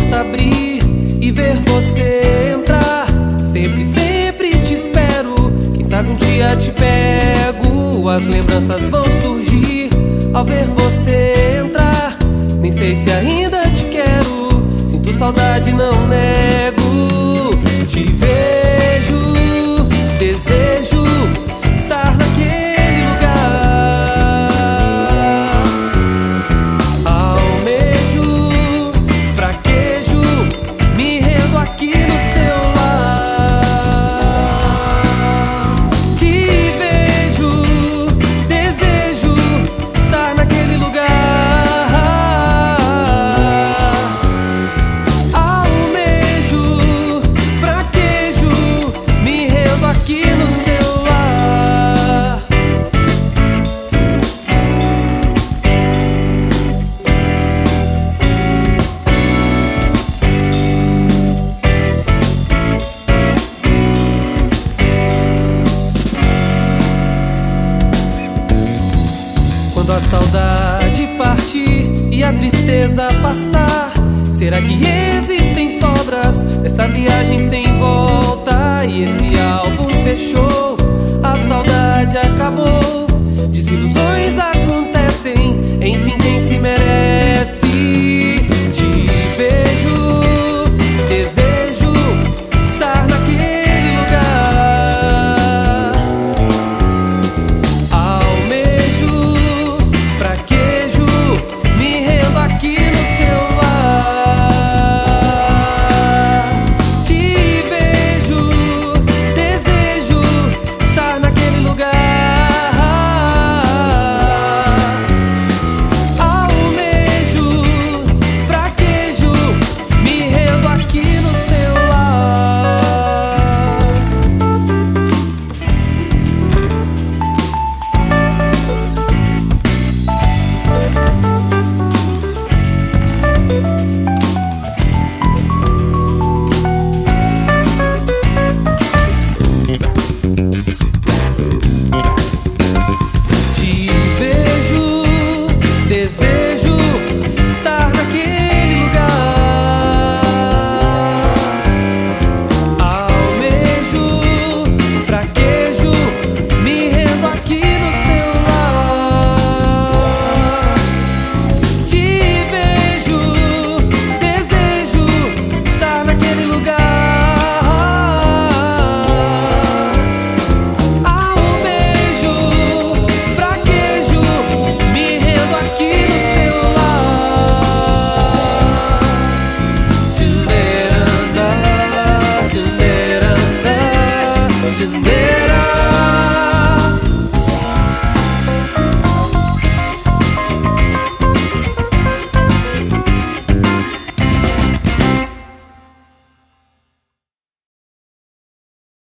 porta abrir e ver você entrar. Sempre, sempre te espero. Quem sabe um dia te pego. As lembranças vão surgir ao ver você entrar. Nem sei se ainda te quero. Sinto saudade, não nego. Te vejo, desejo estar naquele lugar. Almejo, fraquejo, me rendo aqui no seu lar. Te vejo, desejo estar naquele lugar. Almejo, fraquejo, me rendo aqui no seu lar. Quando a saudade partir e a tristeza passar, será que existem sobras dessa viagem sem volta? E esse álbum fechou, a saudade acabou.